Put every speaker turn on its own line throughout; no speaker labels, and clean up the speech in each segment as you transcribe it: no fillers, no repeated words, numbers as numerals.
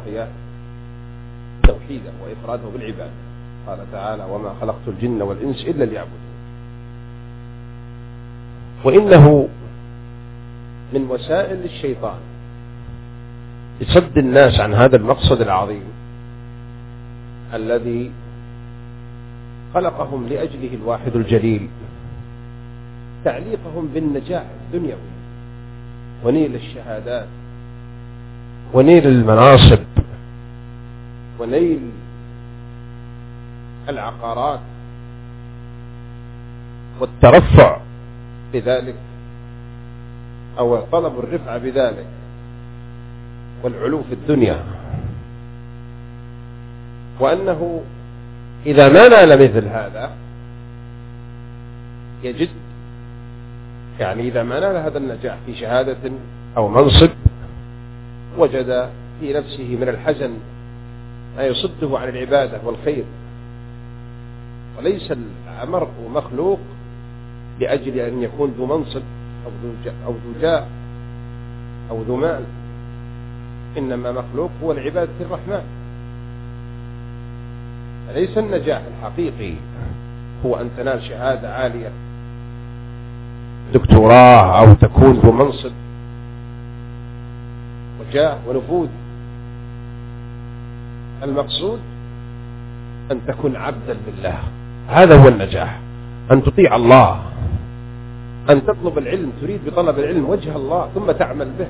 وهي توحيده وإفراده بالعبادة. قال تعالى: وما خلقت الجن والإنس إلا ليعبدون. وإنه من وسائل الشيطان لصد الناس عن هذا المقصد العظيم الذي خلقهم لأجله الواحد الجليل، تعليقهم بالنجاح الدنيوي ونيل الشهادات ونيل المناصب ونيل العقارات والترفع بذلك، أو طلب الرفعة بذلك والعلو في الدنيا. وأنه إذا ما نال مثل هذا يجد، يعني إذا ما نال هذا النجاح في شهادة أو منصب، وجد في نفسه من الحزن ما يصده عن العبادة والخير. وليس المرء مخلوق لأجل أن يكون ذو منصب أو ذو جاه أو ذو مال، إنما مخلوق هو لعبادة الرحمن. فليس النجاح الحقيقي هو أن تنال شهادة عالية، دكتوراه، أو تكون ذو منصب وجاه ونفوذ. المقصود أن تكون عبدا لله، هذا هو النجاح. أن تطيع الله، أن تطلب العلم، تريد بطلب العلم وجه الله ثم تعمل به.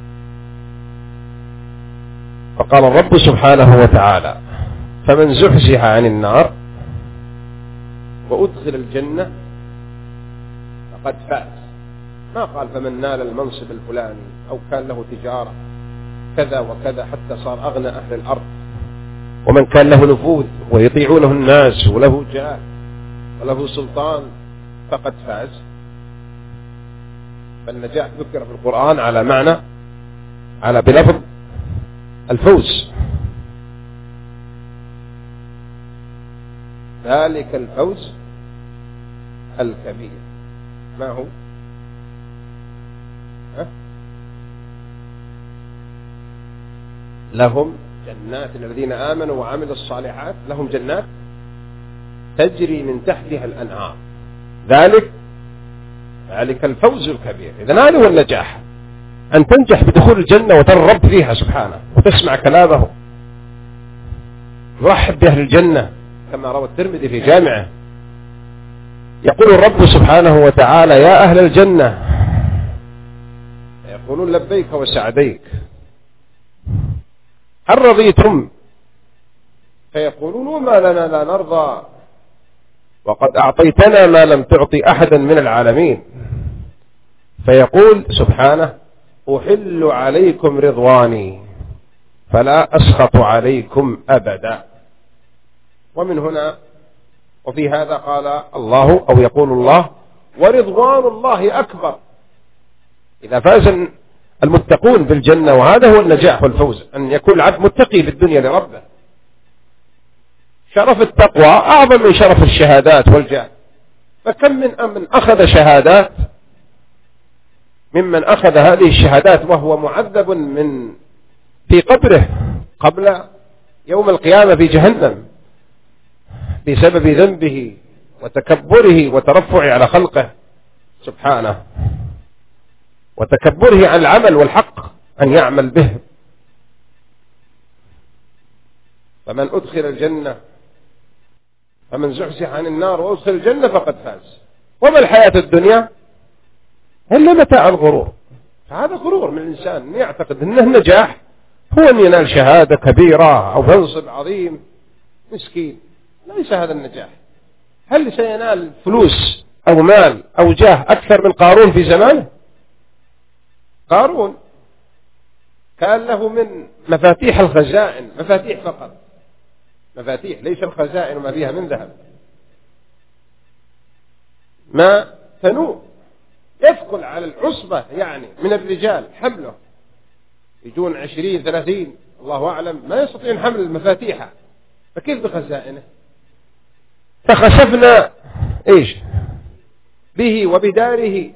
فقال الرب سبحانه وتعالى: فمن زحزح عن النار وأدخل الجنة فقد فاز. ما قال فمن نال المنصب الفلاني أو كان له تجارة كذا وكذا حتى صار أغنى أهل الأرض، ومن كان له نفوذ ويطيعونه الناس وله جاه وله سلطان فقد فاز. فالنجاح ذكر في القرآن على معنى، على بلفظ الفوز. ذلك الفوز الكبير. ما هو؟ لهم جنات، الذين آمنوا وعملوا الصالحات لهم جنات تجري من تحتها الأنهار. ذلك الفوز الكبير. إذن هذا هو النجاح، أن تنجح بدخول الجنة وترى الرب فيها سبحانه وتسمع كلامه، يرحب بأهل الجنة كما روى الترمذي في جامعه. يقول الرب سبحانه وتعالى: يا أهل الجنة، يقولون لبيك وسعديك، هل رضيتم؟ فيقولون: وما لنا لا نرضى وقد أعطيتنا ما لم تعطي أحدا من العالمين. فيقول سبحانه: أحل عليكم رضواني فلا أسخط عليكم أبدا. ومن هنا وفي هذا قال الله، أو يقول الله: ورضوان الله أكبر. إذا فاز المتقون بالجنة، وهذا هو النجاح والفوز، أن يكون العبد متقي في الدنيا لربه. شرف التقوى أعظم من شرف الشهادات والجاه. فكم من أخذ شهادات ممن أخذ هذه الشهادات وهو معذب في قبره قبل يوم القيامة في جهنم بسبب ذنبه وتكبره وترفعه على خلقه سبحانه، وتكبره عن العمل والحق أن يعمل به. فمن أدخل الجنة، فمن زحزح عن النار وأدخل الجنة فقد فاز. وما الحياة الدنيا إلا متاع الغرور. فهذا غرور من الإنسان أن يعتقد أنه النجاح هو أن ينال شهادة كبيرة أو منصب عظيم. مسكين، ليس هذا النجاح. هل سينال فلوس أو مال أو جاه أكثر من قارون في زمانه؟ قارون كان له من مفاتيح الخزائن، مفاتيح فقط، مفاتيح، ليس الخزائن وما فيها من ذهب، ما تنوء يثقل على العصبة يعني من الرجال حمله، يجون 20 30 الله أعلم ما يستطيعون حمل المفاتيح، فكيف بخزائنه؟ فخسفنا إيش به وبداره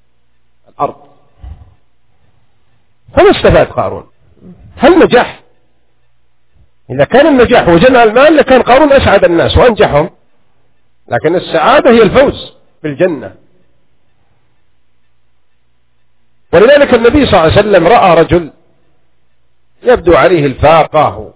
الأرض. فما استفاد قارون؟ هل نجح؟ إذا كان النجاح وجمع المال لكان قارون أسعد الناس وأنجحهم، لكن السعادة هي الفوز بالجنة. ولذلك النبي صلى الله عليه وسلم رأى رجل يبدو عليه الفاقة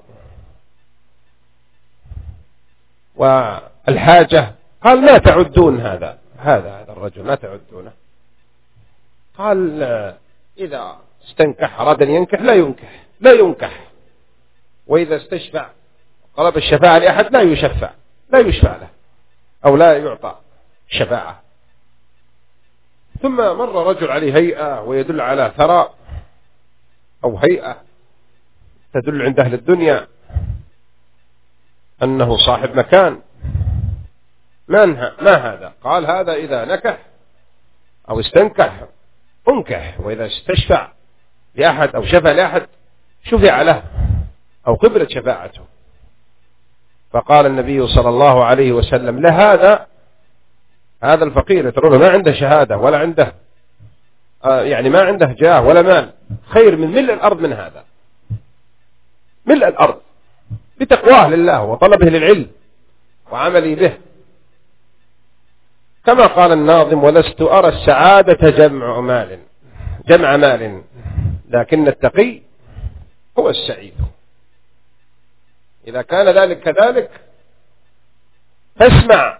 والحاجة، قال ما تعدون هذا الرجل ما تعدونه؟ قال إذا استنكح أراد أن ينكح لا ينكح، وإذا استشفع طلب الشفاعة لأحد لا يشفع له أو لا يعطى شفاعة. ثم مر رجل عليه هيئة ويدل على ثراء أو هيئة تدل عند أهل الدنيا أنه صاحب مكان، ما هذا؟ قال هذا إذا نكح أو استنكح انكح، وإذا استشفع لأحد أو شفع لأحد شفع له أو قبلت شفاعته. فقال النبي صلى الله عليه وسلم لهذا هذا الفقير ترونه ما عنده شهادة ولا عنده يعني ما عنده جاه ولا مال، خير من ملء الأرض من هذا، ملء الأرض بتقواه لله وطلبه للعلم وعملي به. كما قال الناظم ولست أرى السعادة جمع مال لكن التقي هو السعيد. إذا كان ذلك كذلك فاسمع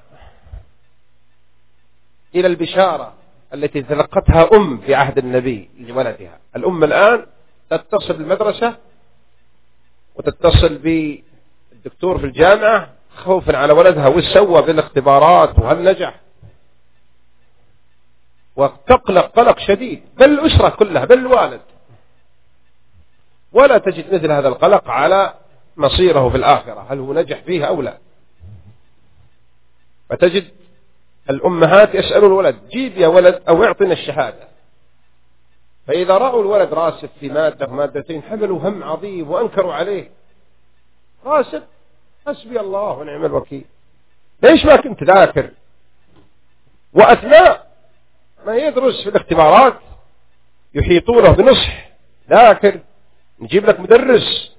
إلى البشارة التي تلقتها في عهد النبي لولدها. الأم الآن تتصل بالمدرسة وتتصل بالدكتور في الجامعة خوفا على ولدها وش سوى بالاختبارات وهل نجح، وتقلق قلق شديد، بل الأسرة كلها بل الوالد، ولا تجد مثل هذا القلق على مصيره في الآخرة هل هو نجح فيها أو لا. فتجد الأمهات يسألوا الولد جيب يا ولد أو اعطنا الشهادة، فإذا رأوا الولد راسب في مادة ومادتين حملوا هم عظيم وأنكروا عليه، راسب حسبي الله ونعم الوكيل، ليش ما كنت ذاكر؟ وأثناء ما يدرس في الاختبارات يحيطونه بنصح ذاكر نجيب لك مدرس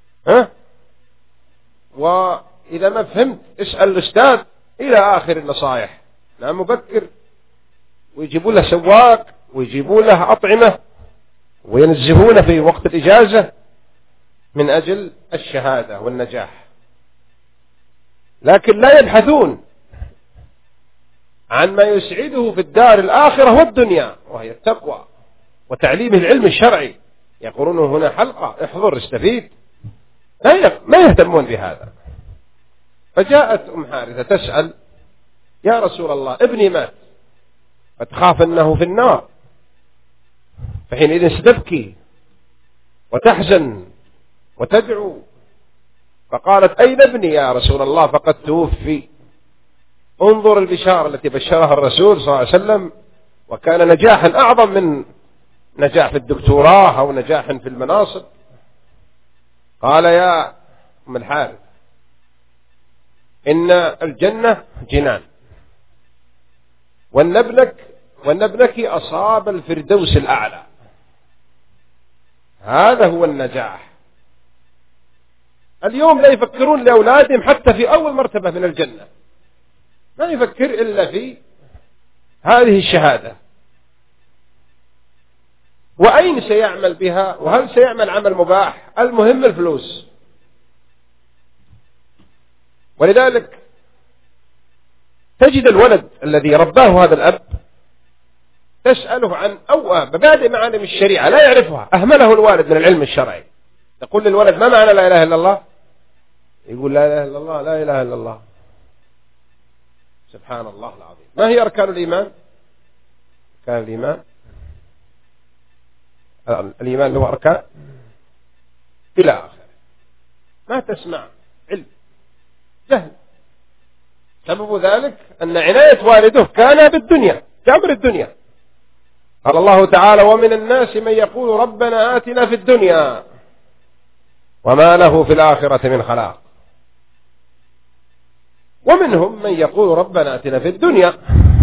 وإذا ما فهمت اسأل الأستاذ إلى آخر النصائح. نعم مبكر، ويجيبوا له سواق ويجيبوا له أطعمة وينزهونه في وقت الإجازة من أجل الشهادة والنجاح، لكن لا يبحثون عن ما يسعده في الدار الآخرة والدنيا وهي التقوى وتعليم العلم الشرعي. يقولون هنا حلقة احضر استفيد، ما يهتمون بهذا. فجاءت أم حارثة تسأل يا رسول الله ابني مات فتخاف أنه في النار، فحينئذ ستبكي وتحزن وتدعو، فقالت أين ابني يا رسول الله فقد توفي. انظر البشارة التي بشرها الرسول صلى الله عليه وسلم، وكان نجاحا أعظم من نجاح في الدكتوراه أو نجاح في المناصب. قال يا أم الحارث إن الجنة جنان وأن ابنك أصاب الفردوس الأعلى، هذا هو النجاح. اليوم لا يفكرون لأولادهم حتى في أول مرتبة من الجنة، ما يفكر إلا في هذه الشهادة، وأين سيعمل بها وهل سيعمل عمل مباح، المهم الفلوس. ولذلك تجد الولد الذي رباه هذا الأب تسأله عن مبادئ معالم الشريعة لا يعرفها، أهمله الوالد من العلم الشرعي. تقول للولد ما معنى لا إله إلا الله؟ يقول لا إله إلا الله لا إله إلا الله. سبحان الله العظيم. ما هي أركان الإيمان؟ أركان الإيمان له أركان إلى آخر. ما تسمع علم جهل. سبب ذلك أن عناية والده كان بالدنيا بأمر الدنيا. قال الله تعالى ومن الناس من يقول ربنا آتنا في الدنيا وما له في الآخرة من خلاق. ومنهم من يقول ربنا آتنا في الدنيا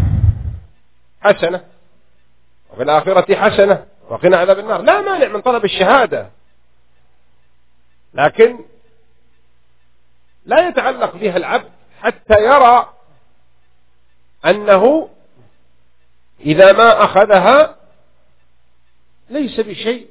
حسنة وفي الآخرة حسنة وقنا عذاب النار. لا مانع من طلب الشهادة، لكن لا يتعلق بها العبد حتى يرى أنه إذا ما أخذها ليس بشيء،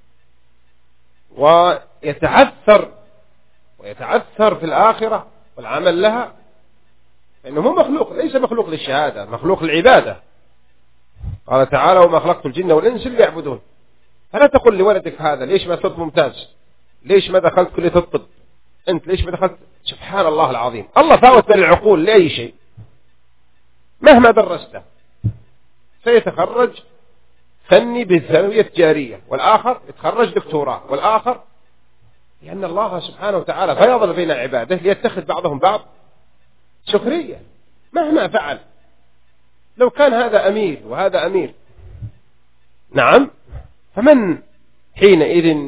ويتعثر في الآخرة والعمل لها، لأنه مو مخلوق، ليس مخلوق للشهادة، مخلوق للعبادة. قال تعالى: وما خلقت الجن والإنس إلا ليعبدون. فلا تقل لولدك هذا ليش ما صرت ممتاز، ليش ما دخلت كلية الطب، أنت ليش ما دخلت. سبحان الله العظيم، الله فاوت بين العقول لأي شيء. مهما درسته سيتخرج فني بالثانوية التجارية، والآخر يتخرج دكتوراه، والآخر، لأن الله سبحانه وتعالى فيضل بين عباده ليتخذ بعضهم بعض سخرية مهما فعل. لو كان هذا أمير وهذا أمير، نعم، فمن حينئذ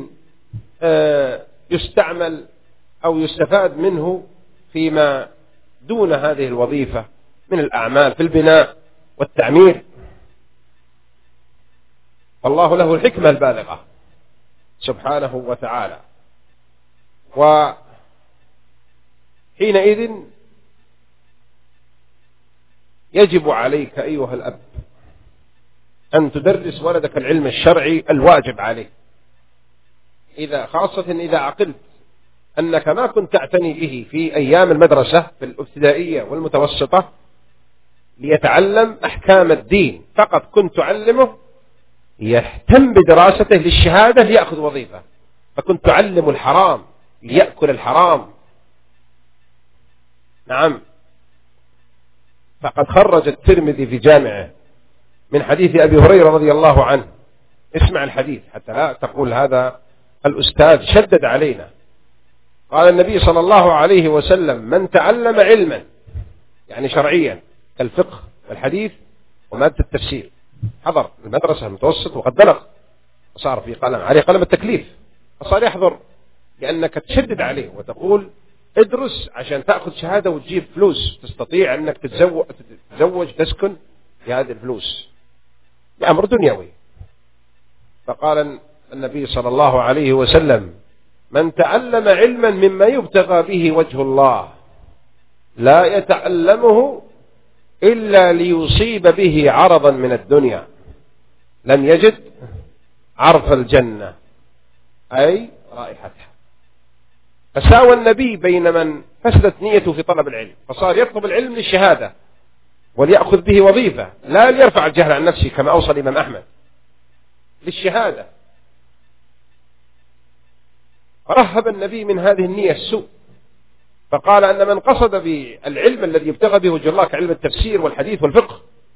يستعمل أو يستفاد منه فيما دون هذه الوظيفة من الأعمال في البناء والتعمير؟ والله له الحكمة البالغة سبحانه وتعالى. وحينئذ يجب عليك أيها الأب أن تدرس ولدك العلم الشرعي الواجب عليه، خاصة إذا عقلت أنك ما كنت تعتني به في أيام المدرسة في الابتدائية والمتوسطة ليتعلم أحكام الدين، فقط كنت تعلمه يهتم بدراسته للشهادة ليأخذ وظيفة، فكنت تعلم الحرام ليأكل الحرام. نعم، فقد خرج الترمذي في جامعه من حديث أبي هريرة رضي الله عنه. اسمع الحديث حتى لا تقول هذا الأستاذ شدد علينا. قال النبي صلى الله عليه وسلم: من تعلم علما يعني شرعيا كالفقه والحديث ومادة التفسير، حضر المدرسة المتوسط وقد بلغ وصار في قلم عليه قلم التكليف، فصار يحضر لأنك تشدد عليه وتقول ادرس عشان تأخذ شهادة وتجيب فلوس تستطيع أنك تتزوج تسكن بهذه الفلوس، بأمر دنيوي. فقال النبي صلى الله عليه وسلم: من تعلم علما مما يبتغى به وجه الله لا يتعلمه إلا ليصيب به عرضا من الدنيا لم يجد عرف الجنة، أي رائحتها. فساوى النبي بين من فسدت نيته في طلب العلم فصار يطلب العلم للشهادة وليأخذ به وظيفة، لا ليرفع الجهل عن نفسه كما أوصى الإمام أحمد، للشهادة. فرهب النبي من هذه النية السوء، فقال أن من قصد بالعلم الذي يبتغى به وجه الله كعلم التفسير والحديث والفقه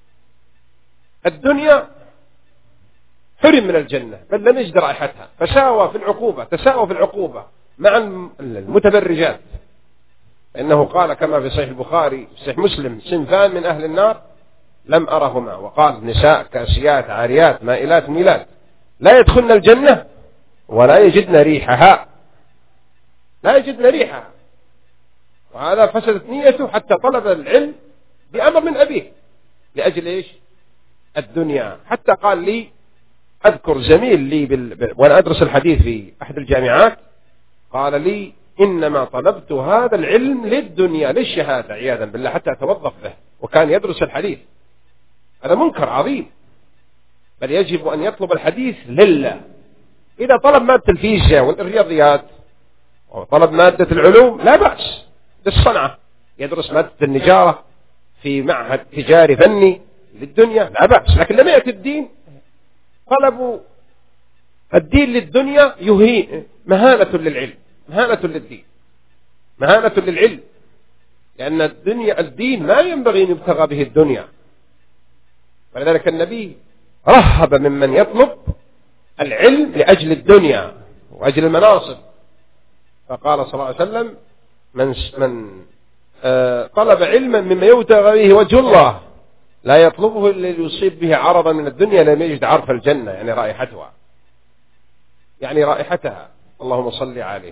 الدنيا حرم من الجنة بل لم يجد رائحتها. تساوى في العقوبة مع المتبرجات، إنه قال كما في صحيح البخاري في صحيح مسلم: صنفان من أهل النار لم أرهما، وقال: نساء كاسيات عاريات مائلات ميلات لا يدخلن الجنة ولا يجدن ريحها، لا يجدن ريحها. وهذا فسدت نيته حتى طلب العلم بأمر من أبيه لأجل إيش؟ الدنيا. حتى قال لي، أذكر زميل لي وأنا أدرس الحديث في أحد الجامعات، قال لي: إنما طلبت هذا العلم للدنيا للشهادة عياذا بالله حتى أتوظف به، وكان يدرس الحديث. هذا منكر عظيم، بل يجب أن يطلب الحديث لله. إذا طلب مادة الفيزياء والرياضيات وطلب مادة العلوم لا بأس، للصنعة يدرس مادة النجارة في معهد تجاري فني للدنيا لا بأس، لكن لم يأتي الدين طلبوا الدين للدنيا يهين، مهانة للعلم، مهانة للدين، مهانة للعلم، لأن الدين ما ينبغي أن يبتغى به الدنيا. ولذلك النبي رهب ممن يطلب العلم لأجل الدنيا وأجل المناصب، فقال صلى الله عليه وسلم: من طلب علما مما يبتغى به وجه الله لا يطلبه إلا ليصيب به عرضا من الدنيا لم يجد عرف الجنة، يعني رائحتها، يعني رائحتها. اللهم صل عليه.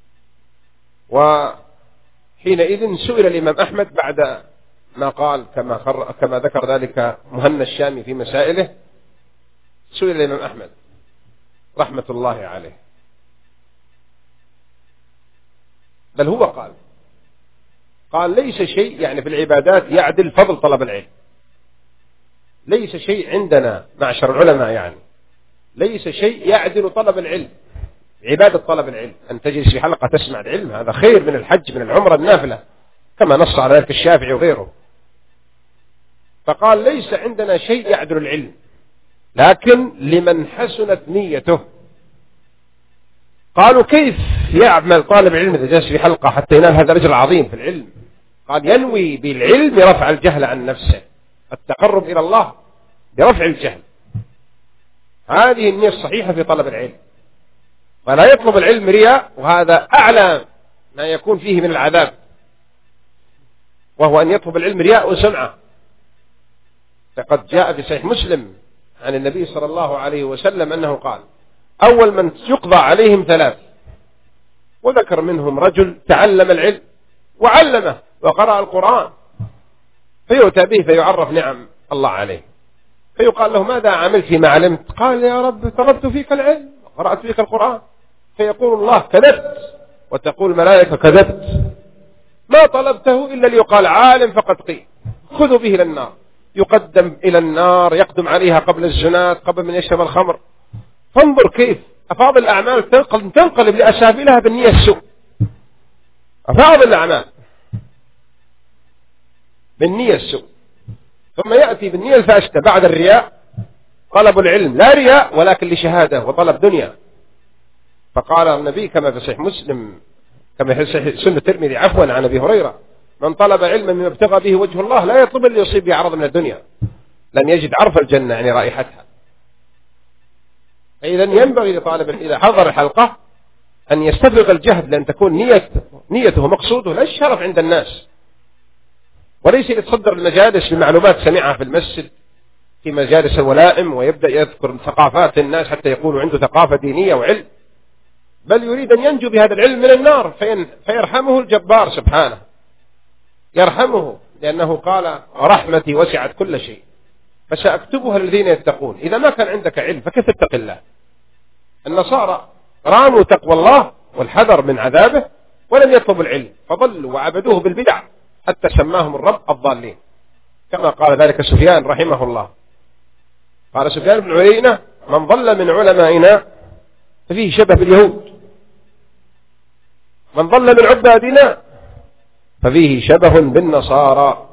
وحينئذ سئل الإمام أحمد بعد ما قال كما ذكر ذلك مهنا الشامي في مسائله، سئل الإمام أحمد رحمة الله عليه، بل هو قال: قال ليس شيء يعني في العبادات يعدل فضل طلب العلم. ليس شيء عندنا معشر العلماء يعني ليس شيء يعدل طلب العلم، عبادة طلب العلم، أن تجلس في حلقة تسمع العلم هذا خير من الحج من العمرة النافلة كما نص على ذلك الشافعي وغيره. فقال ليس عندنا شيء يعدل العلم، لكن لمن حسنت نيته. قالوا كيف يعمل طالب العلم إذا جلس في حلقة حتى ينال هذا الأجر العظيم في العلم؟ قال ينوي بالعلم رفع الجهل عن نفسه، التقرب إلى الله برفع الجهل. هذه النية الصحيحة في طلب العلم، ولا يطلب العلم رياء، وهذا أعلى ما يكون فيه من العذاب، وهو أن يطلب العلم رياء وسمعة. فقد جاء في صحيح مسلم عن النبي صلى الله عليه وسلم أنه قال أول من يقضى عليهم ثلاث، وذكر منهم رجل تعلم العلم وعلمه وقرأ القرآن، فيؤتى به فيعرف نعم الله عليه، فيقال له ماذا عملت فيما علمت؟ قال يا رب طلبت فيك العلم وقرأت فيك القرآن. فيقول الله كذبت، وتقول الملائكة كذبت، ما طلبته إلا ليقال عالم فقد قيل، خذوا به إلى النار. يقدم إلى النار، يقدم عليها قبل الزنات، قبل من يشرب الخمر. فانظر كيف أفاضل الأعمال تنقلب لأسافلها بالنية السوء. أفاضل الأعمال بالنية السوء، ثم يأتي بالنية الفاسدة بعد الرياء، طلب العلم لا رياء ولكن لشهادة وطلب دنيا. فقال النبي كما في صحيح مسلم كما في صحيح سنة الترمذي عفوا عن أبي هريرة من طلب علما مما ابتغى به وجه الله لا يطلب إلا يصيب به عرض من الدنيا لن يجد عرف الجنة يعني رائحتها. فإذا ينبغي لطالب إذا حضر الحلقة أن يستفرغ الجهد، لأن تكون نيته مقصوده لا الشرف عند الناس، وليس يتصدر المجالس بمعلومات سمعها في المسجد في مجالس الولائم ويبدأ يذكر ثقافات الناس حتى يقولوا عنده ثقافة دينية وعلم، بل يريد أن ينجو بهذا العلم من النار فيرحمه الجبار سبحانه، يرحمه لأنه قال رحمتي وسعت كل شيء فسأكتبها للذين يتقون. إذا ما كان عندك علم فكيف تتق الله؟ النصارى راموا تقوى الله والحذر من عذابه ولم يطلبوا العلم فضلوا وعبدوه بالبدع حتى سماهم الرب الضالين، كما قال ذلك سفيان رحمه الله. قال سفيان بن عيينة من ضل من علمائنا ففيه شبه باليهود، من ضل من عبادنا ففيه شبه بالنصارى.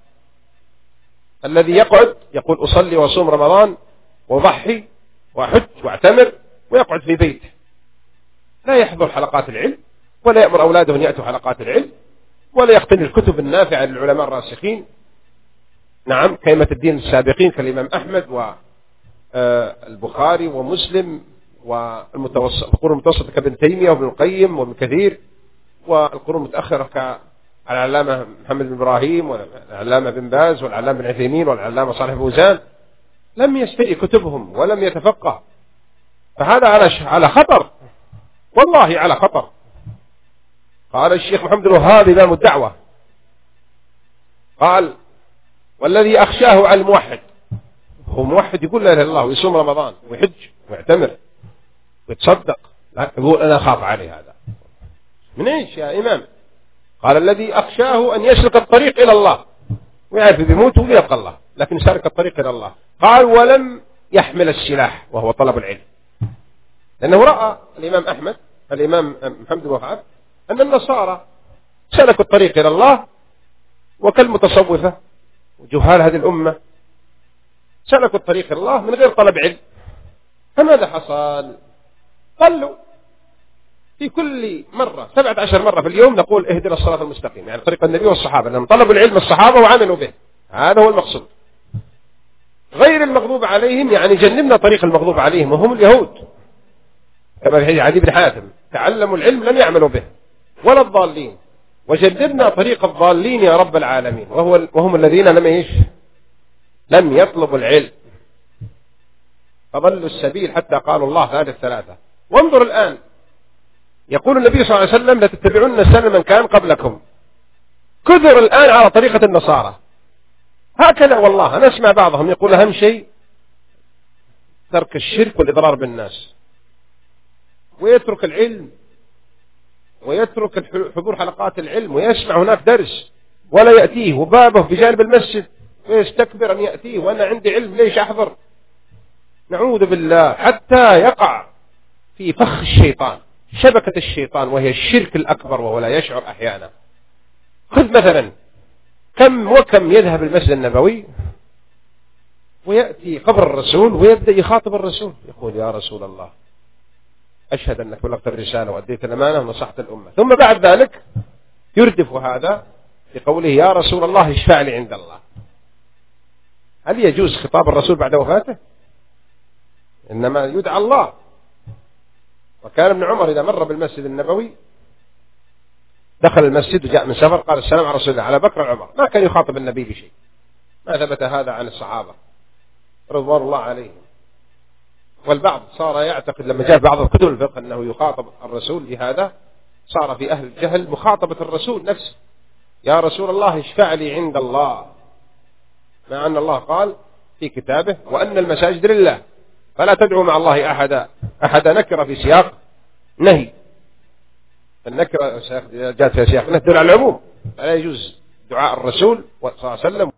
الذي يقعد يقول أصلي وصوم رمضان وضحي وحج واعتمر ويقعد في بيته لا يحضر حلقات العلم ولا يأمر أولاده أن يأتوا حلقات العلم ولا يقتني الكتب النافعة للعلماء الراسخين، نعم كأئمة الدين السابقين كالإمام أحمد والبخاري ومسلم والقرون المتوسطة كابن تيمية وابن القيم وابن كثير، والقرون المتأخرة كالعلامة محمد بن إبراهيم والعلامة بن باز والعلامة بن عثيمين والعلامة صالح فوزان، لم يستقي كتبهم ولم يتفقه، فهذا على خطر، والله على خطر. قال الشيخ محمد الوهاب إمام الدعوة قال والذي أخشاه على الموحد، هو موحد يقول لا إله إلا الله ويصوم رمضان ويحج ويعتمر ويتصدق، لا يقول أنا أخاف عليه هذا من إيش يا إمام؟ قال الذي أخشاه أن يسلك الطريق إلى الله ويعرف بيموت ويلقى الله لكن سلك الطريق إلى الله. قال ولم يحمل السلاح وهو طلب العلم، لأنه رأى الإمام أحمد الإمام محمد بن وهاب أن النصارى سلكوا الطريق إلى الله وكالمتصوفة وجهال هذه الأمة سلكوا الطريق إلى الله من غير طلب علم. فماذا حصل؟ قالوا في كل مرة 17 مرة في اليوم نقول اهدنا الصراط المستقيم، يعني طريق النبي والصحابة، لأن طلبوا العلم الصحابة وعملوا به، هذا هو المقصود. غير المغضوب عليهم يعني جنبنا طريق المغضوب عليهم وهم اليهود، كما في حديث عدي بن حاتم تعلموا العلم لم يعملوا به، ولا الضالين، وجنبنا طريق الضالين يا رب العالمين وهم الذين لم يطلبوا العلم فضلوا السبيل حتى قالوا الله هذه الثلاثة. وانظر الآن يقول النبي صلى الله عليه وسلم لتتبعون سنن من كان قبلكم، كثر الآن على طريقة النصارى هكذا. والله أنا أسمع بعضهم يقول أهم شيء ترك الشرك والإضرار بالناس ويترك العلم ويترك حضور حلقات العلم ويسمع هناك درس ولا يأتيه، وبابه بجانب المسجد ويستكبر أن يأتيه، وأنا عندي علم ليش أحضر؟ نعوذ بالله، حتى يقع في فخ الشيطان، شبكة الشيطان، وهي الشرك الأكبر وهو لا يشعر أحيانا. خذ مثلا كم وكم يذهب المسجد النبوي ويأتي قبر الرسول ويبدأ يخاطب الرسول، يقول يا رسول الله أشهد أنك بلغت الرسالة وأديت الأمانة ونصحت الأمة، ثم بعد ذلك يردف هذا بقوله يا رسول الله اشفع لي عند الله. هل يجوز خطاب الرسول بعد وفاته؟ إنما يدعى الله. وكان ابن عمر إذا مر بالمسجد النبوي دخل المسجد وجاء من سفر قال السلام على رسول الله على بكر وعمر، ما كان يخاطب النبي بشيء، ما ثبت هذا عن الصحابة رضوان الله عليهم. والبعض صار يعتقد لما جاء بعض الكتب الفقه أنه يخاطب الرسول، لهذا صار في أهل الجهل مخاطبة الرسول نفسه، يا رسول الله اشفع لي عند الله، مع أن الله قال في كتابه وأن المساجد لله فلا تدعوا مع الله أحدا نكر في سياق نهي، النكرة جاءت في سياق نهي تدل على العموم، فلا يجوز دعاء الرسول صلى الله عليه وسلم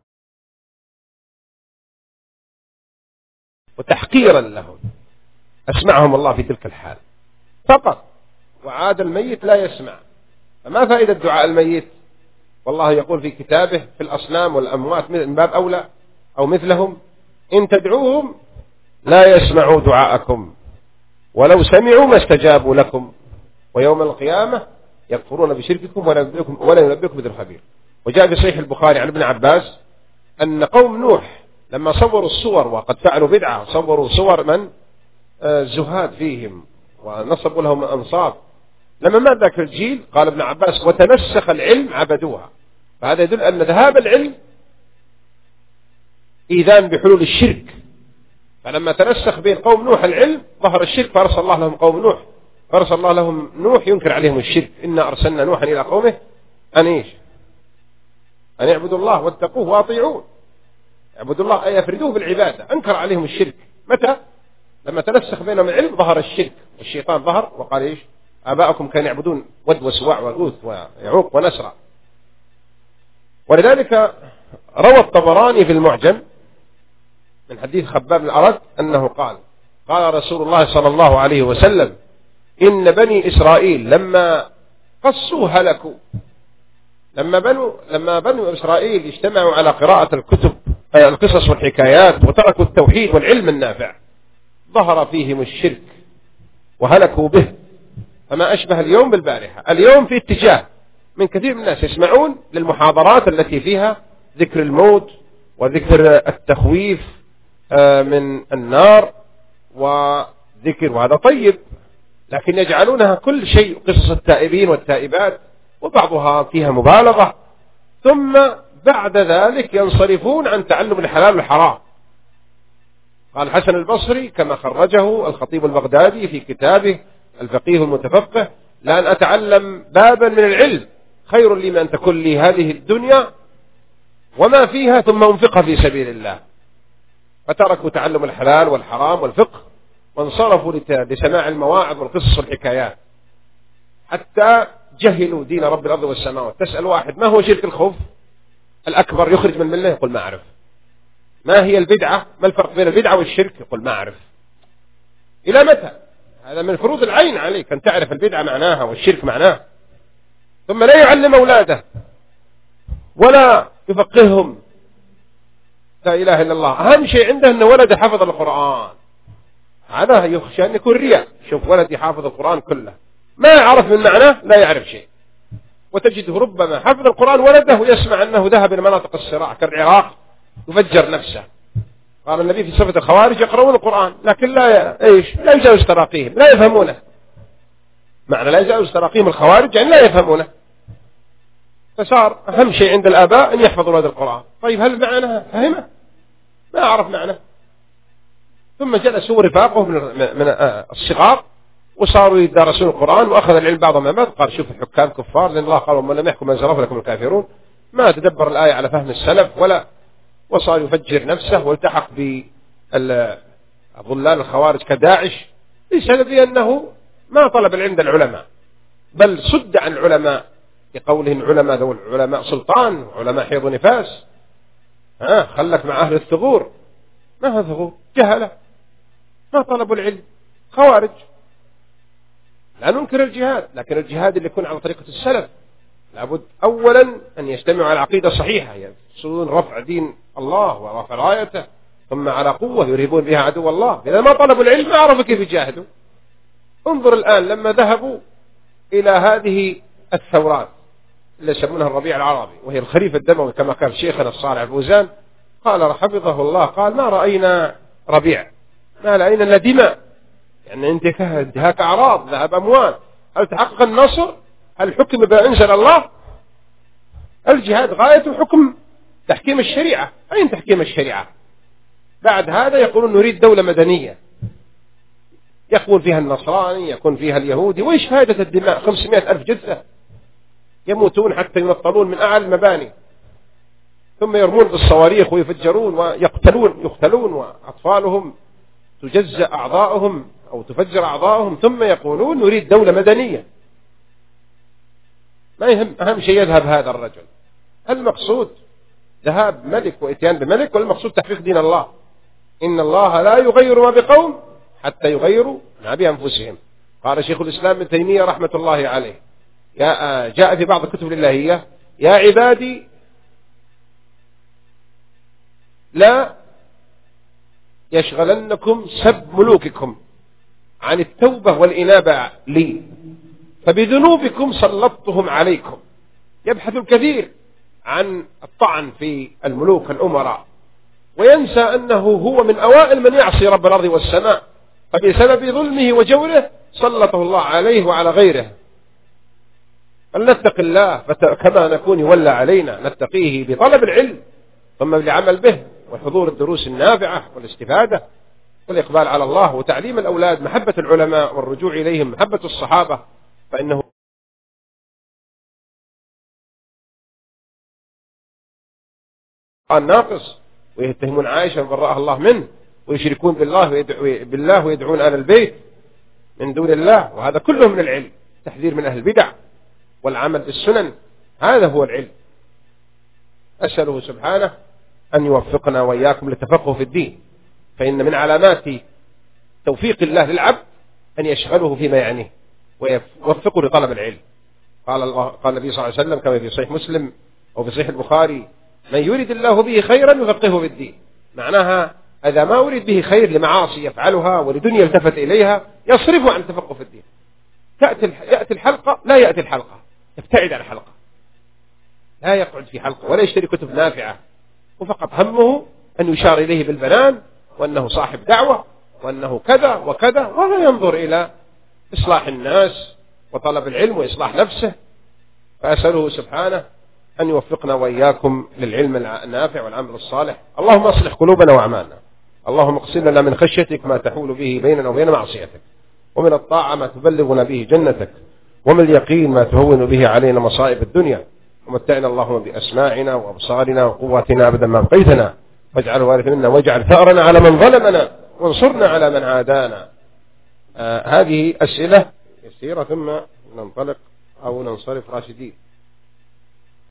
وتحقيرا لهم. أسمعهم الله في تلك الحال فقط، وعاد الميت لا يسمع، فما فائدة دعاء الميت؟ والله يقول في كتابه في الأصنام والأموات من باب أولى أو مثلهم إن تدعوهم لا يسمعوا دعاءكم ولو سمعوا ما استجابوا لكم ويوم القيامة يكفرون بشرككم ولا ينبئكم مثل خبير. وجاء في صحيح البخاري عن ابن عباس أن قوم نوح لما صوروا الصور وقد فعلوا بدعة، صوروا صور من زهاد فيهم ونصبوا لهم أنصاب، لما مات ذاك الجيل قال ابن عباس وتنسخ العلم عبدوها، فهذا يدل أن ذهاب العلم إيذان بحلول الشرك، فلما تنسخ بين قوم نوح العلم ظهر الشرك، فأرسل الله لهم قوم نوح، فأرسل الله لهم نوح ينكر عليهم الشرك، إنا أرسلنا نوحا إلى قومه أن يعبدوا الله واتقوه واطيعون، يعبدوا الله أي يفردوه بالعبادة، أنكر عليهم الشرك. متى؟ لما تنسخ بينهم العلم ظهر الشرك، والشيطان ظهر وقال آباءكم كانوا يعبدون ود وسواع وغوث ويعوق ونسرا. ولذلك روى الطبراني في المعجم من حديث خباب بن الأرد أنه قال رسول الله صلى الله عليه وسلم إن بني إسرائيل لما قصوا هلكوا. لما بنو إسرائيل اجتمعوا على قراءة الكتب القصص والحكايات وتركوا التوحيد والعلم النافع ظهر فيهم الشرك وهلكوا به، فما أشبه اليوم بالبارحة. اليوم في اتجاه من كثير من الناس يسمعون للمحاضرات التي فيها ذكر الموت وذكر التخويف من النار وذكر، وهذا طيب، لكن يجعلونها كل شيء قصص التائبين والتائبات وبعضها فيها مبالغة، ثم بعد ذلك ينصرفون عن تعلم الحلال والحرام. قال الحسن البصري كما خرجه الخطيب البغدادي في كتابه الفقيه المتفقه لأن أتعلم بابا من العلم خير لي من أن تكون لي هذه الدنيا وما فيها ثم أنفقها في سبيل الله. فتركوا تعلم الحلال والحرام والفقه وانصرفوا لسماع المواعظ والقصص والحكايات حتى جهلوا دين رب الأرض والسماوات. تسأل واحد ما هو شرك الخوف الأكبر يخرج من الملة، يقول ما أعرف. ما هي البدعة؟ ما الفرق بين البدعة والشرك؟ يقول ما أعرف. إلى متى؟ هذا من فروض العين عليك أن تعرف البدعة معناها والشرك معناه، ثم لا يعلم أولاده ولا يفقههم لا إله إلا الله. أهم شيء عنده أن ولد حفظ القرآن، هذا يخشى أن يكون رياء. شوف ولدي حافظ القرآن كله ما يعرف من معناه، لا يعرف شيء، وتجده ربما حفظ القرآن ولده ويسمع أنه ذهب إلى مناطق الصراع كالعراق يفجر نفسه. قال النبي في صفة الخوارج يقرؤون القرآن لكن لا يجاوز تراقيهم، لا يفهمونه. معنى لا يجاوز تراقيهم الخوارج يعني لا يفهمونه. فصار أهم شيء عند الآباء أن يحفظوا هذا القرآن. طيب هل معناه فهمه؟ ما أعرف معناه. ثم جلسوا رفاقه من الصغار وصاروا يدرسون القرآن وأخذ العلم بعضهم من بعض. قال شوف الحكام كفار لأن الله قال ومن لم يحكم من زرف لكم الكافرون، ما تدبر الآية على فهم السلف ولا، وصار يفجر نفسه والتحق بالظلال الخوارج كداعش بسبب أنه ما طلب العلم العلماء. بل صد عن العلماء بقولهم علماء ذو العلماء سلطان وعلماء حيض ونفاس. خلك مع أهل الثغور. ما هو ثغور؟ جهلة ما طلبوا العلم، خوارج. لا ننكر الجهاد، لكن الجهاد اللي يكون على طريقة السلف لابد أولا أن يجتمعوا على عقيدة صحيحة يقصدون رفع دين الله ورفع رايته، ثم على قوة يرهبون بها عدو الله. إذا ما طلبوا العلم ما عرفوا كيف يجاهدوا. انظر الآن لما ذهبوا إلى هذه الثورات اللي يسمونها الربيع العربي وهي الخريف الدموي كما قال شيخنا الصالح الفوزان، قال حفظه الله، قال ما رأينا ربيع، ما رأينا إلا دماء، يعني انتهاك أعراض، ذهب أموال. هل تحقق النصر؟ هل حكم بما أنزل الله؟ الجهاد غاية حكم تحكيم الشريعة. أين تحكيم الشريعة؟ بعد هذا يقولون نريد دولة مدنية يكون فيها النصراني، يكون فيها اليهودي. وإيش فائدة الدماء؟ 500 ألف جثة يموتون حتى ينطلون من أعلى المباني، ثم يرمون بالصواريخ ويفجرون يقتلون وأطفالهم تجزأ أعضاؤهم أو تفجر أعضاؤهم، ثم يقولون نريد دولة مدنية. ما يهم، أهم شيء يذهب هذا الرجل. المقصود ذهاب ملك وإتيان بملك، والمقصود تحقيق دين الله. إن الله لا يغير ما بقوم حتى يغيروا ما بأنفسهم. قال شيخ الإسلام ابن تيمية رحمة الله عليه، جاء في بعض الكتب الإلهية: يا عبادي لا يشغلنكم سب ملوككم عن التوبة والإنابة لي، فبذنوبكم سلطتهم عليكم. يبحث الكثير عن الطعن في الملوك الأمراء، وينسى أنه هو من أوائل من يعصي رب الأرض والسماء، فبسبب ظلمه وجوره سلطه الله عليه وعلى غيره. فلنتق الله كما نكون يولى علينا، نتقيه بطلب العلم ثم بالعمل به وحضور الدروس النافعة والاستفادة والإقبال على الله وتعليم الأولاد محبة العلماء والرجوع إليهم، محبة الصحابة، فإنه ناقص. ويتهمون عائشة وبرأها الله منه، ويشركون بالله ويدعون آل البيت من دون الله، وهذا كله من العلم. تحذير من أهل البدع والعمل بالسنن، هذا هو العلم. أسأله سبحانه أن يوفقنا وإياكم للتفقه في الدين، فإن من علامات توفيق الله للعبد أن يشغله فيما يعنيه ويوفقه لطلب العلم. قال النبي صلى الله عليه وسلم كما في صحيح مسلم أو في صحيح البخاري: من يريد الله به خيرا يفقهه في الدين. معناها إذا ما أريد به خير لمعاصي يفعلها ولدنيا يلتفت إليها يصرفه عن التفقه في الدين. يأتي الحلقة لا يأتي الحلقة، يبتعد عن الحلقة، لا يقعد في حلقة ولا يشتري كتب نافعة، وفقط همه أن يشار إليه بالبنان وأنه صاحب دعوة وأنه كذا وكذا، ولا ينظر إلى إصلاح الناس وطلب العلم وإصلاح نفسه. فأسأله سبحانه أن يوفقنا وإياكم للعلم النافع والعمل الصالح. اللهم أصلح قلوبنا وأعمالنا. اللهم اقسم لنا من خشيتك ما تحول به بيننا وبين معصيتك، ومن الطاعة ما تبلغنا به جنتك، ومن اليقين ما تهون به علينا مصائب الدنيا. ومتعنا اللهم بأسماعنا وأبصارنا وقواتنا أبدا ما بقيتنا، واجعله وارثا منا، واجعل ثأرنا على من ظلمنا، وانصرنا على من عادانا. هذه أسئلة يسيرة ثم ننطلق أو ننصرف راشدين.